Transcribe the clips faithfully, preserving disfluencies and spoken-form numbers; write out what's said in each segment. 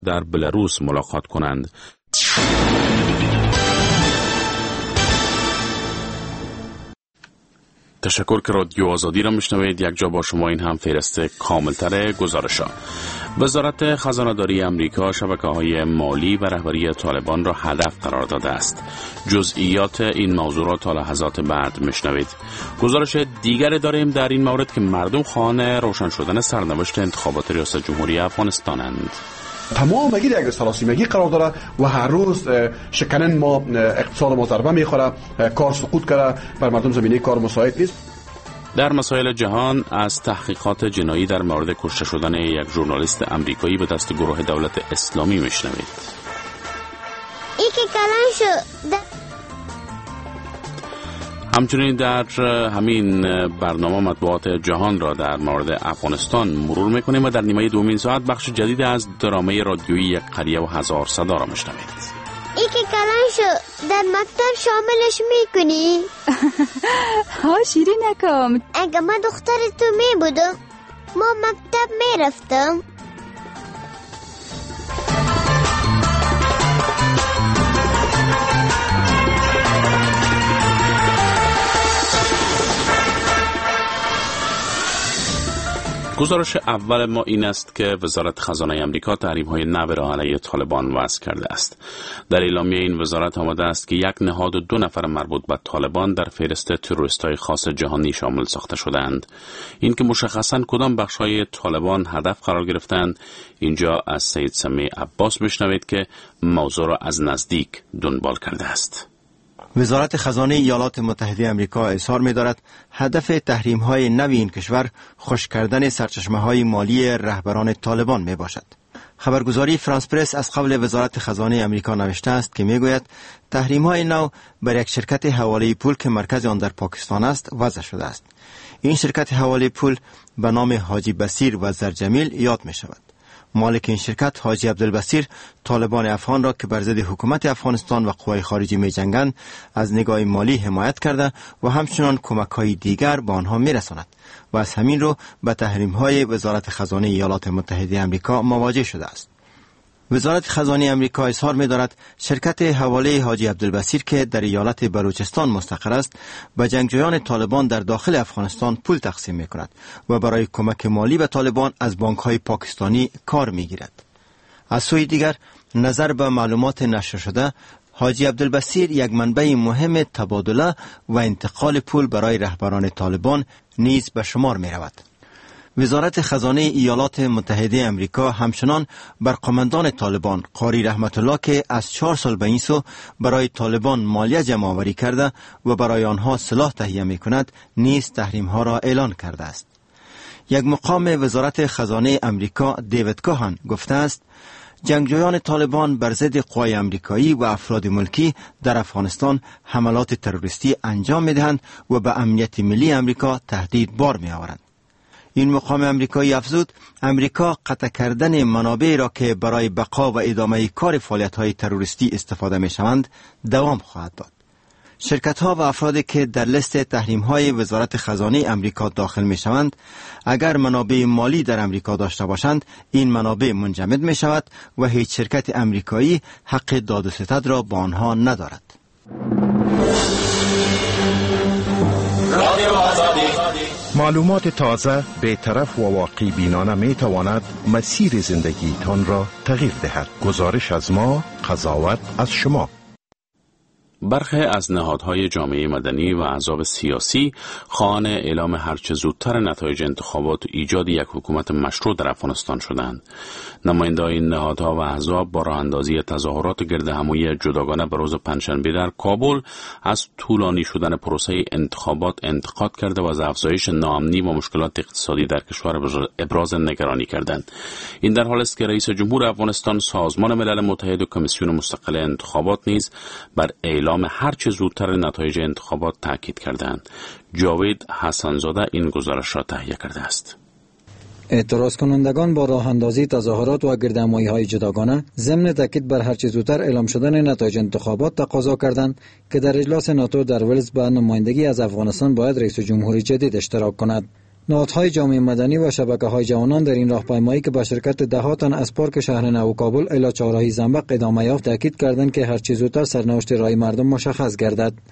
در بلاروس ملاقات کنند. تشکر که رادیو آزادی را میشنوید. یک جا با شما این هم فهرست کاملتر گزارش‌ها. وزارت خزانه‌داری امریکا شبکه‌های مالی و رهبری طالبان را هدف قرار داده است. جزئیات این موضوع را تا لحظات بعد میشنوید. گزارش دیگری داریم در این مورد که مردم خواهان روشن شدن سرنوشت انتخابات ریاست جمهوری افغانستانند. تمام مگی یک سراسیمگی قرار داره و هر روز شکنن ما اقتصاد ما ضربه میخوره، کار سقوط کرده، بر مردم زمینه کار مساعد نیست. در مسائل جهان از تحقیقات جنایی در مورد کشته شدن یک ژورنالیست امریکایی به دست گروه دولت اسلامی میشنوید. ای که کلان شد. همچنین در همین برنامه مطبوعات جهان را در مورد افغانستان مرور میکنیم و در نیمه دومین ساعت بخش جدید از درامه رادیویی یک قریه و هزار صدا را میشنوید. ای که کلان شد در مکتب شاملش میکنی؟ ها شیری نکم. اگه من دختر تو می بودم ما مکتب میرفتم. گزارش اول ما این است که وزارت خزانه امریکا تحریم‌های نو را علیه طالبان وضع کرده است. در اعلامیه این وزارت آمده است که یک نهاد و دو نفر مربوط به طالبان در فهرست تروریست‌های خاص جهانی شامل ساخته شدند. این که مشخصاً کدام بخش‌های طالبان هدف قرار گرفتند، اینجا از سید سمیع عباس بشنوید که موضوع را از نزدیک دنبال کرده است. وزارت خزانه ایالات متحده آمریکا اظهار می‌دارد هدف تحریم‌های نو این کشور خشک کردن سرچشمه‌های مالی رهبران طالبان میباشد. خبرگزاری فرانس پرس از قبل وزارت خزانه آمریکا نوشته است که میگوید تحریم‌های نو بر یک شرکت حواله پول که مرکز آن در پاکستان است وضع شده است. این شرکت حواله پول به نام حاجی بصیر و زرجمیل یاد می‌شود. مالک این شرکت حاجی عبدالبصیر طالبان افغان را که بر ضد حکومت افغانستان و قوای خارجی می جنگند از نگاه مالی حمایت کرده و همچنان کمک‌های دیگر به آنها می‌رساند و از همین رو به تحریم‌های وزارت خزانه ایالات متحده آمریکا مواجه شده است. وزارت خزانه آمریکا اظهار می‌دارد شرکت حواله حاجی عبدالبصیر که در ایالت بلوچستان مستقر است به جنگجویان طالبان در داخل افغانستان پول تقسیم می‌کند و برای کمک مالی به طالبان از بانک‌های پاکستانی کار می‌گیرد. از سوی دیگر نظر به معلومات نشر شده حاجی عبدالبصیر یک منبع مهم تبادله و انتقال پول برای رهبران طالبان نیز به شمار می‌رود. وزارت خزانه ایالات متحده آمریکا همچنان بر قماندان طالبان قاری رحمت الله که از چهار سال به این سو برای طالبان مالیه جمع آوری کرده و برای آنها سلاح تهیه می کند نیز تحریم ها را اعلان کرده است. یک مقام وزارت خزانه آمریکا دیوید کاهن گفته است جنگجویان طالبان بر ضد قوای آمریکایی و افراد ملکی در افغانستان حملات تروریستی انجام می دهند و به امنیت ملی آمریکا تهدید بار می آورند. این مقام امریکایی افزود امریکا قطع کردن منابع را که برای بقا و ادامه کار فعالیت‌های تروریستی استفاده می‌شوند دوام خواهد داد. شرکت‌ها و افرادی که در لیست تحریم‌های وزارت خزانه امریکا داخل می‌شوند اگر منابع مالی در امریکا داشته باشند این منابع منجمد می‌شود و هیچ شرکت امریکایی حق داد و ستد را با آنها ندارد. معلومات تازه به طرف و واقعی بینانه می تواند مسیر زندگی تان را تغییر دهد. گزارش از ما، قضاوت از شما. برخی از نهادهای جامعه مدنی و احزاب سیاسی خواهان اعلام هرچه زودتر نتایج انتخابات و ایجاد یک حکومت مشروع در افغانستان شدند. نماینده این نهادها و احزاب با راه اندازی تظاهرات گرد همایی جداگانه به روز پنجشنبه در کابل از طولانی شدن پروسه انتخابات انتقاد کرده و از افزایش ناامنی و مشکلات اقتصادی در کشور ابراز نگرانی کردند. این در حالی است که رئیس جمهور افغانستان، سازمان ملل متحد و کمیسیون مستقل انتخابات نیز بر اعلام هر چه زودتر نتایج انتخابات تاکید کردند. جاوید حسنزاده این گزارش را تهیه کرده است. اعتراض کنندگان با راه اندازی تظاهرات و گردهمایی‌های جداگانه ضمن تاکید بر هر چه زودتر اعلام شدن نتایج انتخابات تقاضا کردند که در اجلاس ناتو در ولز به نمایندگی از افغانستان باید رئیس جمهور جدید اشتراک کند. نهادهای جامعه مدنی و شبکه‌های جوانان در این راهپیمایی که با شرکت ده تن از پارک شهر نو کابل الی چهارراهی زنبق ادامه یافت تاکید کردند که هر چه زودتر سرنوشت رای مردم مشخص گردد. از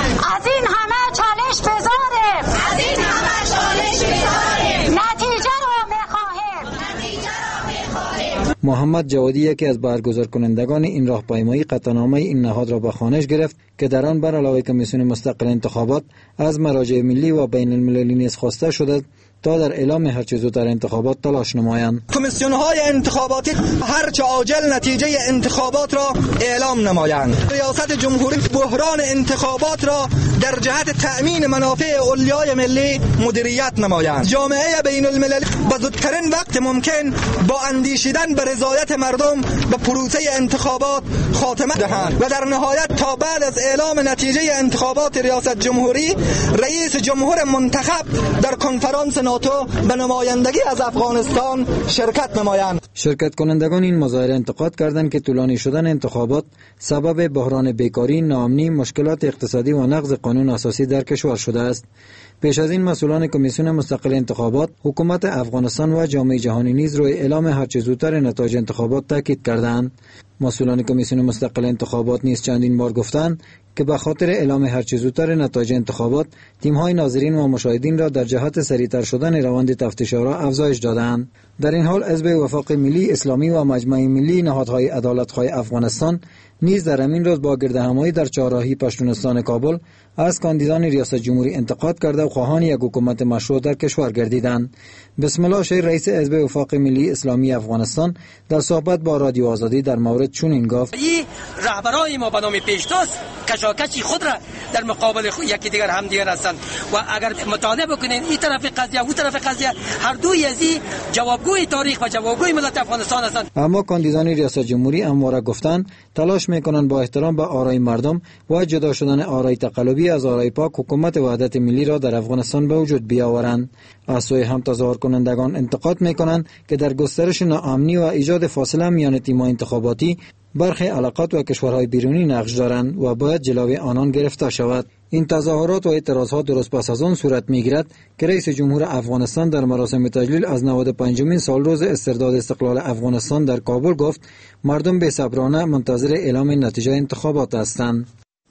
این همه چالش بذاریم، از این همه چالش بذاریم، نتیجه رو می‌خواهیم، نتیجه رو می‌خواهیم. محمد جوادی یکی از برگزار کنندگان این راهپیمایی قطعنامه این نهاد را به خوانش گرفت که در آن بر علاوه کمیسیون مستقل انتخابات از مراجع ملی و بین المللی نیز خواسته شده تا در اعلام هر چه زودتر انتخابات تلاش نمایند. کمیسیون های انتخاباتی هر چه عاجل نتیجه انتخابات را اعلام نمایند. ریاست جمهوری بحران انتخابات را در جهت تأمین منافع اولیای ملی مدیریت نمایند. جامعه بین المللی به زودترین وقت ممکن با اندیشیدن به رضایت مردم به پروسه انتخابات خاتمه دهند و در نهایت تا بعد از اعلام نتیجه انتخابات ریاست جمهوری رئیس جمهور منتخب در کنفرانس ناتو به نمایندگی از افغانستان شرکت نمایند. شرکت کنندگان این مظاهره انتقاد کردند که طولانی شدن انتخابات سبب بحران بیکاری، ناامنی، مشکلات اقتصادی و نقض قانون اساسی در کشور شده است. پیش از این مسئولان کمیسیون مستقل انتخابات، حکومت افغانستان و جامعه جهانی نیز روی اعلام هر چه زودتر نتایج انتخابات تاکید کردند. مسئولان کمیسیون مستقل انتخابات نیز چندین بار گفتند که به خاطر اعلام هر چه زودتر نتایج انتخابات، تیم‌های ناظرین و مشاهدین را در جهت سریعتر شدن روند تفتیش را افزایش دادند. در این حال حزب وفاق ملی اسلامی و مجمع ملی نهادهای عدالت‌خواه افغانستان نیز در همین روز با گردهمایی در چهارراهی پشتونستان کابل از کاندیدان ریاست جمهوری انتقاد کرده و خواهان یک حکومت مشروع در کشور گردیدند. بسم الله شیر رئیس حزب وفاق ملی اسلامی افغانستان در صحبت با رادیو آزادی در مورد چنین گفت: این رهبرای ما به نام پیشتاز کشاکشی خود را در مقابل یکی دیگر هم دیگر هستند و اگر مطالعه بکنین این طرف قضیه و طرف قضیه هر دوی از این جوابگوی تاریخ و جوابگوی ملت افغانستان هستند. اما کاندیدان ریاست جمهوری همواره گفتند تلاش میکنند با احترام به آرای مردم و جدا شدن آرای تقلبی از آرای پاک حکومت وحدت ملی را در افغانستان به وجود بیاورند. از سوی هم تظاهر کنندگان انتقاد میکنند که در گسترش ناامنی و ایجاد فاصله میان تیم‌های انتخاباتی برخی علاقات و کشورهای بیرونی نقش دارند و باید جلوی آنان گرفته شود. این تظاهرات و اعتراضات درست پس از آن صورت میگیرد که رئیس جمهور افغانستان در مراسم تجلیل از نود و پنجمین سالروز استرداد استقلال افغانستان در کابل گفت مردم بی‌صبرانه منتظر اعلام نتیجه انتخابات هستند.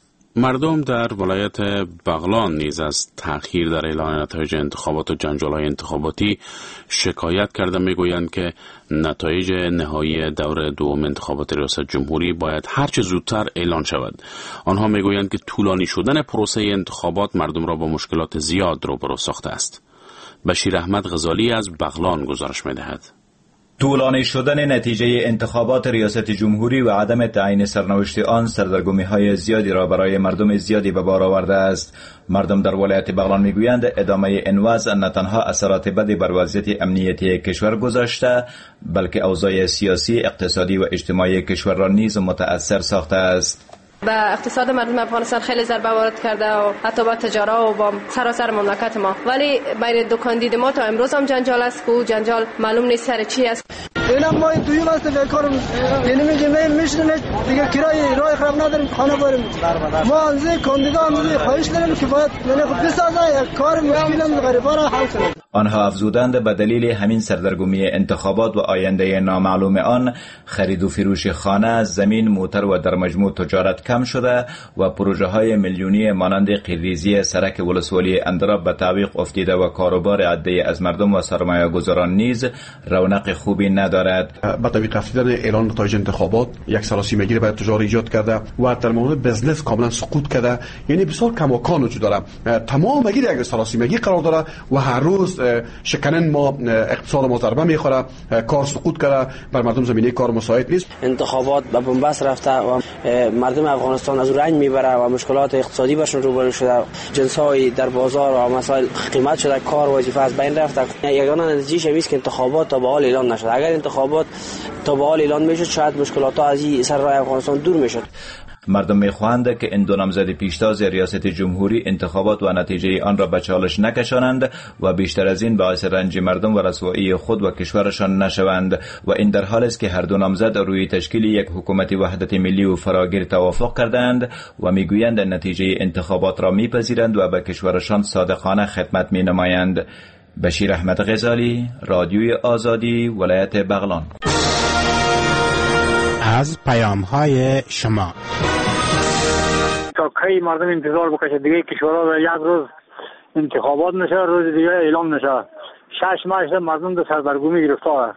مردم در ولایت بغلان نیز از تأخیر در اعلان نتایج انتخابات و جنجال‌های انتخاباتی شکایت کرده میگویند که نتایج نهایی دور دوم انتخابات ریاست جمهوری باید هرچه زودتر اعلان شود. آنها میگویند که طولانی شدن پروسه انتخابات مردم را با مشکلات زیاد روبرو ساخته است. بشیر احمد غزالی از بغلان گزارش می‌دهد. طولانی شدن نتیجه انتخابات ریاست جمهوری و عدم تعیین سرنوشت آن سردرگمی‌های زیادی را برای مردم زیادی به بار آورده است. مردم در ولایت بغلان میگویند ادامه این وضع نه تنها اثرات بدی بر وضعیت امنیتی کشور گذاشته، بلکه اوضاع سیاسی، اقتصادی و اجتماعی کشور را نیز متأثر ساخته است. به اقتصاد مردم افغانستان خیلی ضربه وارد کرده و حتی با تجارت و با سراسر مملکت ما. ولی بین دو کاندید ما تا امروز هم جنجال است که جنجال معلوم نیست سر چی است. اینا ما دوی واسه بیکار یعنی میگیم میشنه دیگه کرایه راه خراب نداریم خانه بریم. ما از کاندیدا هم خواهش داریم که باید یعنی خود بسازه کار مشکل غریبا را حل کنه. آنها افزودند به دلیل همین سردرگمی انتخابات و آینده نامعلوم آن خرید و فروش خانه، زمین، موتر و در مجموع تجارت کم شده و پروژه های میلیونی مانند قیریزی سرک ولسوالی اندراب به تعویق افتیده و کاروبار عده‌ای از مردم و سرمایه گذاران نیز رونق خوبی ندارد. با تعویق افتیدن اعلان نتایج انتخابات یک سراسیمگی برای تجار ایجاد کرده و در مورد بزنس کاملا سقوط کرده، یعنی بسیار کماکان وجود داره. تمام گیر یک سراسیمگی قرار داره و هر روز شکنن ما اقتصاد ما ضربه میخوره، کار سقوط کرده، بر مردم زمینه کار مساعد نیست. انتخابات به بنبست رفته و مردم افغانستان از رنج میبره و مشکلات اقتصادی برشون روبرو شده، جنس‌های در بازار و مسائل قیمت شده، کار وظیفه از بین رفته. یگانه نتیجهش این است که انتخابات تا به حال اعلان نشد. اگر انتخابات تا به حال اعلان میشد شاید مشکلات ها از این سر راه افغانستان دور میشد. مردم میخواهند که این دو نامزد پیشتاز ریاست جمهوری انتخابات و نتیجه آن را به چالش نکشانند و بیشتر از این باعث رنج مردم و رسوایی خود و کشورشان نشوند و این در حال است که هر دو نامزد روی تشکیل یک حکومت وحدت ملی و فراگیر توافق کردند و میگویند نتیجه انتخابات را میپذیرند و به کشورشان صادقانه خدمت مینمایند. بشیر احمد غزالی، رادیوی آزادی، ولایت بغلان. از پیام‌های شما. تا کی مردم انتظار بکشه دیگه کشورها یک روز انتخابات نشه، روز دیگه اعلام نشه. شش ماه مردم در سردرگمی گرفتار.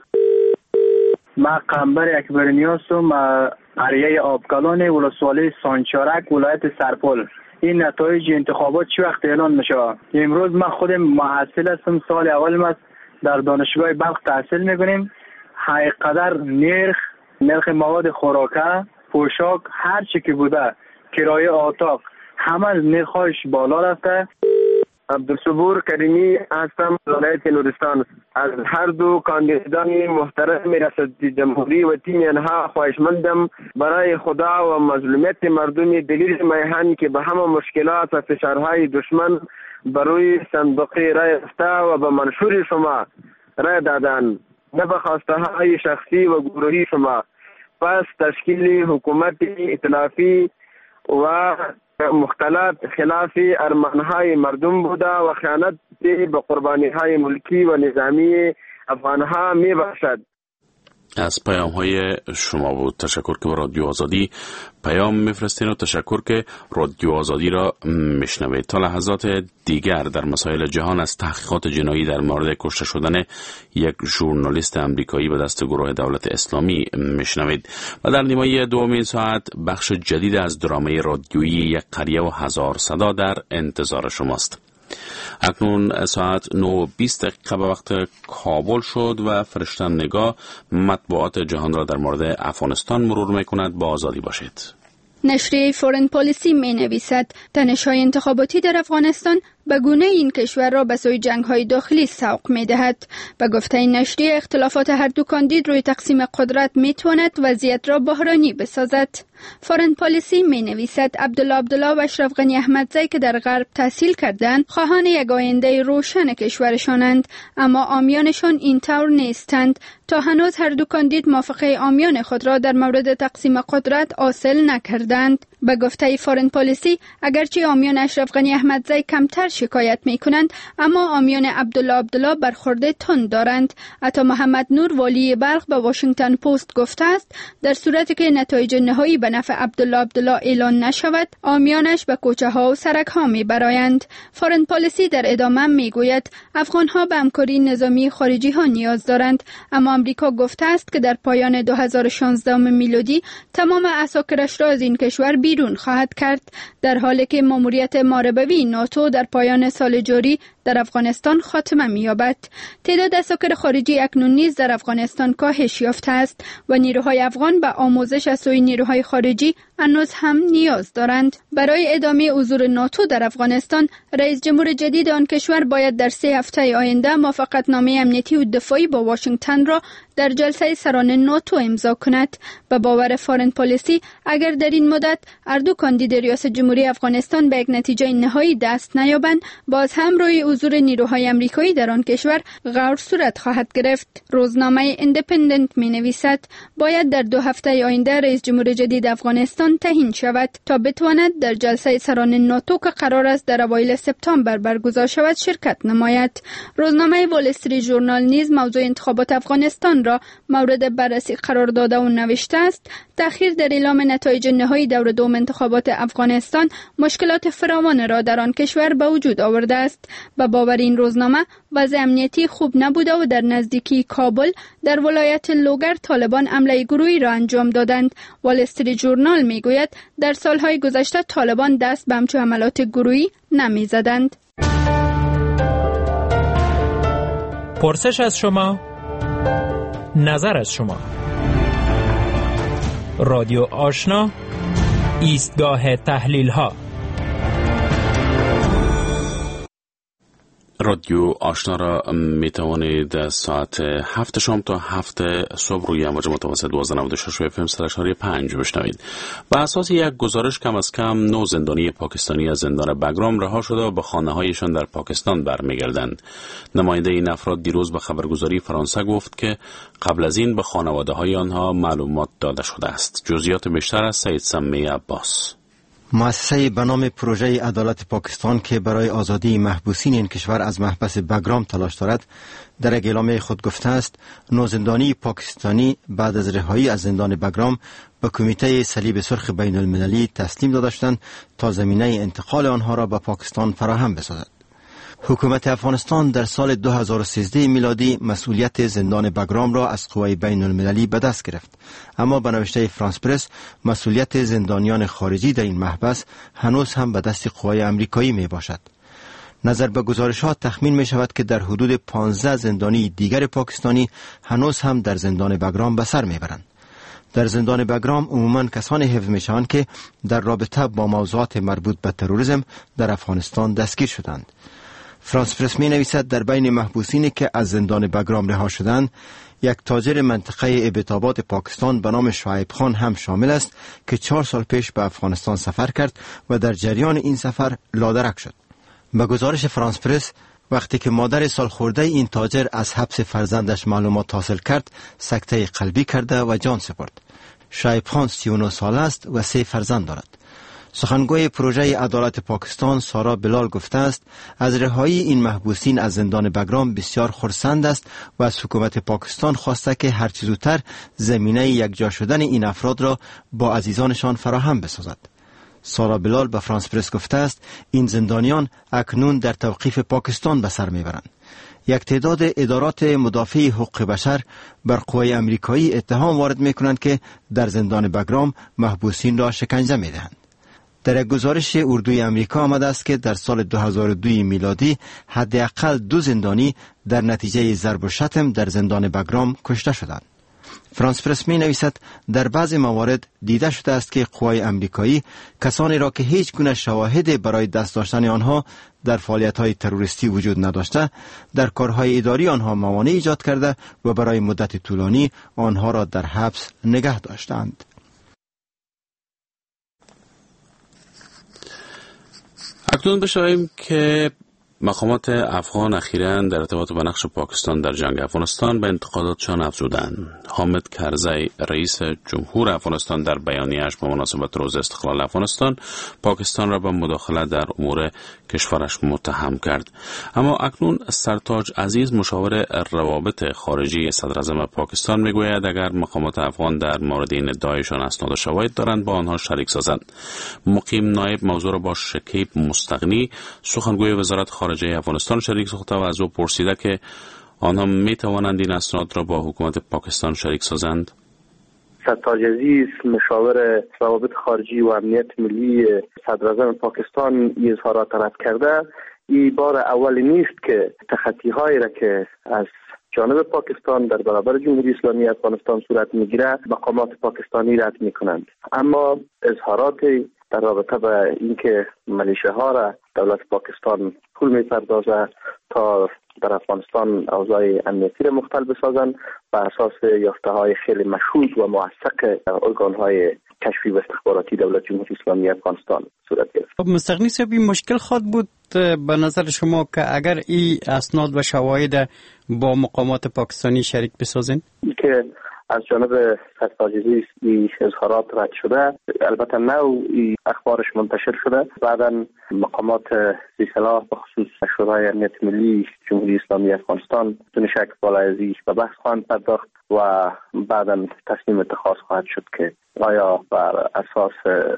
ما قنبر اکبرنی هستم، قریه آبکلان ولسوالی سانچارک ولایت سرپل. این نتایج انتخابات چه وقت اعلان میشه؟ امروز من خودم محصل هستم، سال اول ما در دانشگاه بلخ تحصیل میکنیم. حقیقتاً نرخ نرخ مواد خوراکه، پوشاک، هر چی که بوده، کرایه اتاق، همه نرخش بالا رفته. عبدالصبور کریمی هستم، ولایت نورستان. از هر دو کاندیدان محترم ریاست جمهوری و تیم آنها خواهشمندم برای خدا و مظلومیت مردم دلیر میهن که به همه مشکلات و فشارهای دشمن بروی صندوقی رای رفته و به منشور شما رای دادن، نه به خواسته های شخصی و گروهی شما. پس تشکیل حکومت ائتلافی و مختلط خلاف ارمانهای مردم بوده و خیانت به قربانیهای ملکی و نظامی افغانها می باشد. از پیام های شما بود. تشکر که با رادیو آزادی پیام میفرستین و تشکر که رادیو آزادی را میشنوید. تا لحظات دیگر در مسائل جهان از تحقیقات جنایی در مورد کشته شدن یک ژورنالیست امریکایی به دست گروه دولت اسلامی میشنوید و در نیمه دومین ساعت بخش جدید از درامه رادیویی یک قریه و هزار صدا در انتظار شماست. اکنون ساعت نه و بیست دقیقه به وقت کابل شد و فرشتن نگاه مطبوعات جهان را در مورد افغانستان مرور میکند. با آزادی باشید. نشریه فورن پالیسی می نویسد تنش‌های انتخاباتی در افغانستان به گونه این کشور را به سوی جنگ‌های داخلی سوق می‌دهد. به گفته این نشریه اختلافات هر دو کاندید روی تقسیم قدرت می‌تواند وضعیت را بحرانی بسازد. فورن پالیسی می‌نویسد عبدالله عبدالله و اشرف غنی احمدزی که در غرب تحصیل کردند خواهان یک آینده روشن کشورشانند، اما عامیانشان این طور نیستند. تا هنوز هر دو کاندید موافقه عامیان خود را در مورد تقسیم قدرت حاصل نکردند. به گفته فورن پالیسی اگرچه عامیان اشرف غنی احمدزی کمتر شکایت می کنند، اما عامیان عبدالله عبدالله برخورد تند دارند. عطا محمد نور والی بلخ به واشنگتن پست گفته است در صورتی که نتایج نهایی به نفع عبدالله عبدالله اعلان نشود، عامیانش به کوچه ها و سرک ها می برایند. فورن پالیسی در ادامه می گوید افغان ها به همکاری نظامی خارجی ها نیاز دارند، اما امریکا گفته است که در پایان دو هزار و شانزده میلادی تمام عساکرش را از این کشور بیرون خواهد کرد، در حالی که ماموریت ماربوی ناتو در پایان سال جاری در افغانستان خاتمه می‌یابد. تعداد عساکر خارجی اکنون نیز در افغانستان کاهش یافته است و نیروهای افغان به آموزش از سوی نیروهای خارجی هنوز هم نیاز دارند. برای ادامه حضور ناتو در افغانستان، رئیس جمهور جدید آن کشور باید در سه هفته آینده موافقتنامه امنیتی و دفاعی با واشنگتن را در جلسه سران ناتو امضا کند. به باور فورن پالیسی اگر در این مدت هر دو کاندید ریاست جمهوری افغانستان به یک نتیجه نهایی دست نیابند، باز هم روی حضور نیروهای امریکایی در آن کشور غور صورت خواهد گرفت. روزنامه ایندیپندنت می نویسد باید در دو هفته آینده رئیس جمهور جدید افغانستان تعیین شود تا بتواند در جلسه سران ناتو که قرار است در اوایل سپتامبر برگزار شود شرکت نماید. روزنامه وال استریت ژورنال نیز موضوع انتخابات افغانستان را مورد بررسی قرار داده و نوشته است تأخیر در اعلام نتایج نهایی دور دوم انتخابات افغانستان مشکلات فراوان را در آن کشور به وجود آورده است. به باور این روزنامه وضع امنیتی خوب نبوده و در نزدیکی کابل در ولایت لوگر طالبان حمله گروهی را انجام دادند. وال استریت ژورنال میگوید در سالهای گذشته طالبان دست به همچون حملات گروهی نمیزدند. پرسش از شما، نظر از شما. رادیو آشنا، ایستگاه تحلیل ها. رادیو آشنا را می توانید ساعت هفت شام تا هفت صبح روی امواج متوسط دوازده نود و شش اف ام سرشاری پنج بشنوید. بر اساس یک گزارش کم از کم نه زندانی پاکستانی از زندان بگرام رها شده و به خانه هایشان در پاکستان برمیگردند. نماینده این افراد دیروز به خبرگزاری فرانسه گفت که قبل از این به خانواده های آنها معلومات داده شده است. جزئیات بیشتر از سید سمی عباس. مؤسسه به نام پروژه عدالت پاکستان که برای آزادی محبوسین این کشور از محبس بگرام تلاش دارد، در یک اعلامیه خود گفته است نوزندانی پاکستانی بعد از رهایی از زندان بگرام به کمیته صلیب سرخ بین المللی تسلیم داده شدند تا زمینه انتقال آنها را به پاکستان فراهم بسازد. حکومت افغانستان در سال دو هزار و سیزده میلادی مسئولیت زندان بگرام را از قوای بین المللی به دست گرفت، اما به نوشته فرانس پرس مسئولیت زندانیان خارجی در این محبس هنوز هم به دست قوای امریکایی می باشد. نظر به گزارشات تخمین می شود که در حدود پانزده زندانی دیگر پاکستانی هنوز هم در زندان بگرام به سر می برند. در زندان بگرام عموماً کسانی حفظ می شوند که در رابطه با موضوعات مربوط به تروریسم در افغانستان دستگیر شدند. فرانس پرس می نویسد در بین محبوسینی که از زندان بگرام رها شدند، یک تاجر منطقه ابتابات پاکستان به نام شعیب خان هم شامل است که چهار سال پیش به افغانستان سفر کرد و در جریان این سفر لادرک شد. به گزارش فرانس پرس، وقتی که مادر سالخورده این تاجر از حبس فرزندش معلومات حاصل کرد، سکته قلبی کرده و جان سپرد. شعیب خان سی و نه سال است و سه فرزند دارد. سخنگوی پروژه عدالت پاکستان سارا بلال گفته است از رهایی این محبوسین از زندان بگرام بسیار خرسند است و از حکومت پاکستان خواسته که هرچه زودتر زمینه یکجا شدن این افراد را با عزیزانشان فراهم بسازد. سارا بلال به فرانس پرس گفته است این زندانیان اکنون در توقیف پاکستان به سر میبرند. یک تعداد ادارات مدافع حقوق بشر بر قوای امریکایی اتهام وارد میکنند که در زندان بگرام محبوسین را شکنجه میدهند. در یک گزارش اردوی امریکا آمده است که در سال دو هزار و دو میلادی حداقل دو زندانی در نتیجه ضرب و شتم در زندان بگرام کشته شدند. فرانس پرس می نویسد در بعض موارد دیده شده است که قوای امریکایی کسانی را که هیچ گونه شواهد برای دست داشتن آنها در فعالیت‌های تروریستی وجود نداشته، در کارهای اداری آنها موانع ایجاد کرده و برای مدت طولانی آنها را در حبس نگه داشتند. اکنون بشویم که مقامات افغان اخیراً در ارتباط با نقش پاکستان در جنگ افغانستان به انتقاداتشان افزودند. حامد کرزی رئیس جمهور افغانستان در بیانیه‌اش به مناسبت روز استقلال افغانستان پاکستان را به مداخله در امور کشورش متهم کرد. اما اکنون سرتاج عزیز مشاور روابط خارجی صدر اعظم پاکستان میگوید اگر مقامات افغان در مورد این ادعایشان اسناد و شواهد دارند با آنها شریک سازند. مقیم نایب موضوع را با شکیب مستغنی سخنگوی وزارت خارجه افغانستان شریک ساخته و از او پرسیده که آنها می توانند این اسناد را با حکومت پاکستان شریک سازند. سرتاج عزیز مشاور روابط خارجی و امنیت ملی صدر اعظم پاکستان این اظهارات رد کرده. این بار اولی نیست که تخطی‌هایی را که از جانب پاکستان در برابر جمهوری اسلامی افغانستان صورت میگیره مقامات پاکستانی رد میکنند، اما اظهارات در رابطه به اینکه ملیشه-ها را دولت پاکستان پول میپردازه تا در افغانستان اوضاع امنیتی را مختل بسازند و اساس یافته‌های خیلی مشهود و موثق ارگان‌های کشفی و استخباراتی دولت جمهوری اسلامی افغانستان صورت گرفت. مستغنی صاحب این مشکل خواهد بود به نظر شما که اگر این اسناد و شواهد با مقامات پاکستانی شریک بسازین؟ که از جانب سرتاج عزیز این اظهارات رد شده، البته نو این اخبارش منتشر شده، بعدا مقامات ذی صلاح به خصوص شورای امنیت ملی جمهوری اسلامی افغانستان بدون شک بالای از این به بحث خواهند پرداخت و بعدا تصمیم اتخاذ خواهد شد که آیا بر اساس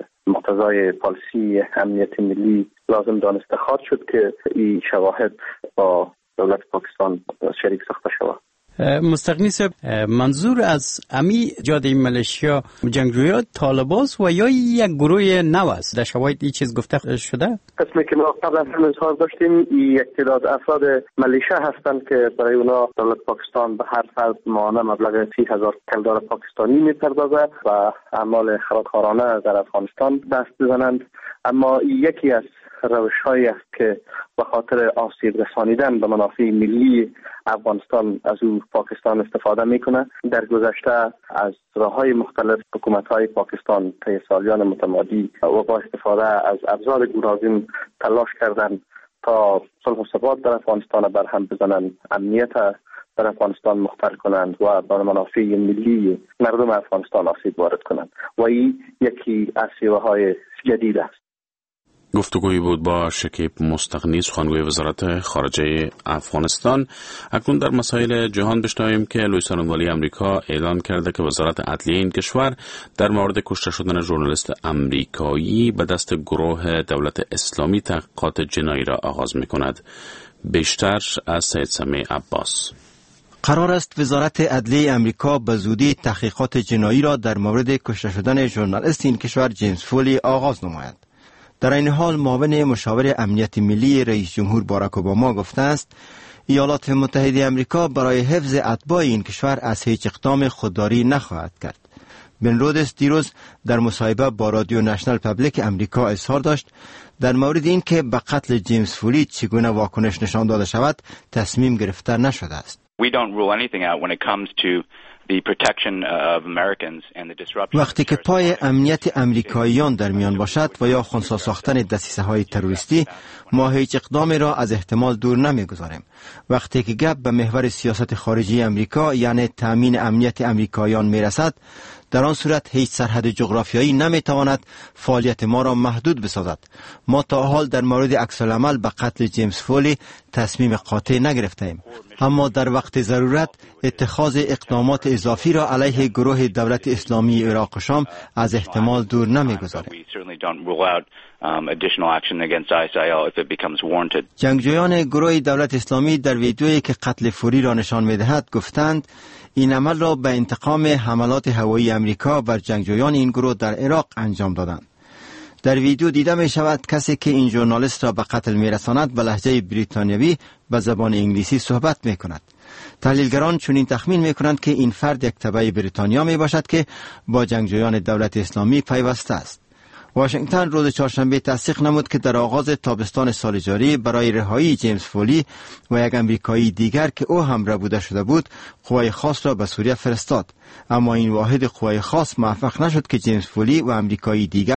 مقتضای پالیسی امنیت ملی لازم دانسته خواهد شد که این شواهد با دولت پاکستان شریک ساخته شود. مستغنی صاحب، منظور از امی جاده این ملیشیا جنگجویان طالباست و یا یک گروه نو است؟ در شواهد این چیز گفته شده؟ قسمی که ما قبل از هم اظهار داشتیم یک تعداد افراد ملیشه هستند که برای اونا دولت پاکستان به هر فرد ماهانه مبلغ سی هزار کلدار پاکستانی میپردازه و اعمال خرابکارانه در افغانستان دست بزنند، اما یکی از روش هایی است که به خاطر آسیب رسانیدن به منافع ملی افغانستان از او پاکستان استفاده میکنه. در گذشته از راه های مختلف حکومت های پاکستان طی سالیان متمادی و با استفاده از ابزار گوناگون تلاش کردند تا صلح و ثبات در افغانستان برهم بزنند، امنیت در افغانستان مختل کنند و به منافع ملی مردم افغانستان آسیب وارد کنند و این یکی از شیوه های جدید است. گفتگویی بود با شکیب مستغنی، سخنگوی وزارت خارجه افغانستان. اکنون در مسائل جهان بشنویم که لوی سخنگوی آمریکا اعلان کرده که وزارت عدلیه این کشور در مورد کشته شدن ژورنالیست آمریکایی به دست گروه دولت اسلامی تحقیقات جنایی را آغاز می‌کند. بیشتر از سید سمیع عباس. قرار است وزارت عدلیه آمریکا به زودی تحقیقات جنایی را در مورد کشته شدن ژورنالیست این کشور جیمز فولی آغاز نماید. در این حال معاون مشاور امنیت ملی رئیس جمهور باراک اوباما گفته است ایالات متحده آمریکا برای حفظ اتباع این کشور از هیچ اقدام خودداری نخواهد کرد. بن رودس دیروز در مصاحبه با رادیو نشنال پبلیک آمریکا اظهار داشت در مورد این که به قتل جیمز فولی چگونه واکنش نشان داده شود تصمیم گرفته نشده است. We don't rule anything out when it comes to the protection of Americans and the disruption. وقتی که پای امنیت امریکاییان در میان باشد و یا خنثی ساختن دسیسه های تروریستی، ما هیچ اقدامی را از احتمال دور نمیگذاریم. وقتی که گپ به محور سیاست خارجی امریکا یعنی تامین امنیت امریکاییان میرسد، در آن صورت هیچ سرحد جغرافیایی نمیتواند فعالیت ما را محدود بسازد. ما تا حال در مورد عکس‌العمل به قتل جیمز فولی تصمیم قاطع نگرفتیم، اما در وقت ضرورت اتخاذ اقدامات اضافی را علیه گروه دولت اسلامی عراق و شام از احتمال دور نمیگذاریم. جنگجویان گروه دولت اسلامی در ویدیویی که قتل فوری را نشان می‌دهد گفتند این عمل را به انتقام حملات هوایی امریکا بر جنگجویان این گروه در عراق انجام دادند. در ویدیو دیده می شود کسی که این ژورنالیست را به قتل می رساند به لهجه بریتانیایی به زبان انگلیسی صحبت می کند. تحلیلگران چنین تخمین می کنند که این فرد یک تبع بریتانیا می باشد که با جنگجویان دولت اسلامی پیوسته است. واشنگتن روز چهارشنبه تصدیق نمود که در آغاز تابستان سال جاری برای رهایی جیمز فولی و یک امریکایی دیگر که او هم ربوده شده بود قوای خاص را به سوریه فرستاد، اما این واحد قوای خاص موفق نشد که جیمز فولی و امریکایی دیگر